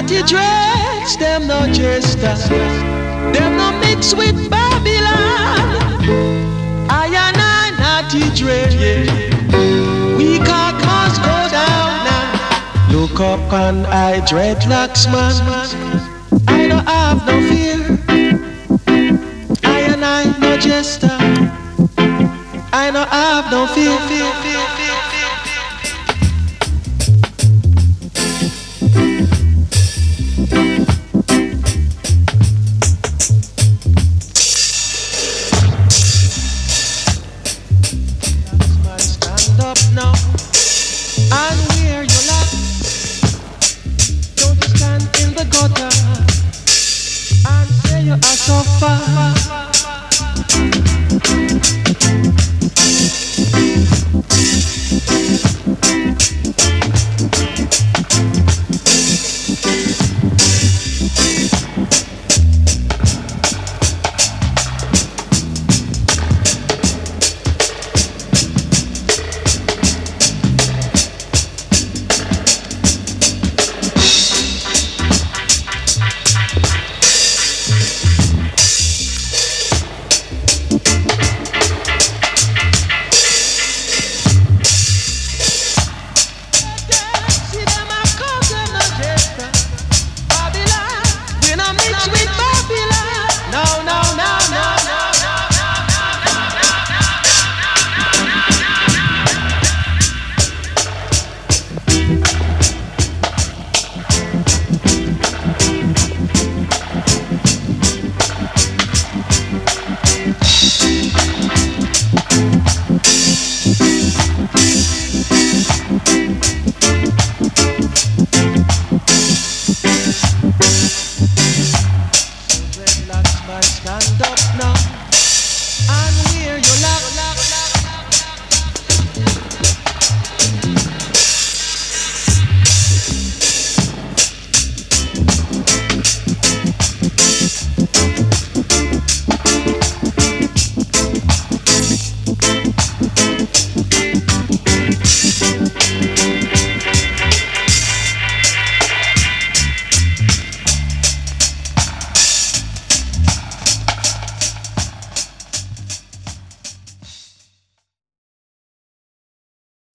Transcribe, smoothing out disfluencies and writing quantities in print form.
Natty dreads, them no jester. Them no mix with Babylon. I and I natty dread, yeah. We can't must go down now. Look up and I dreadlocks man. I don't have no fear. I and I no jester. I don't have no fear.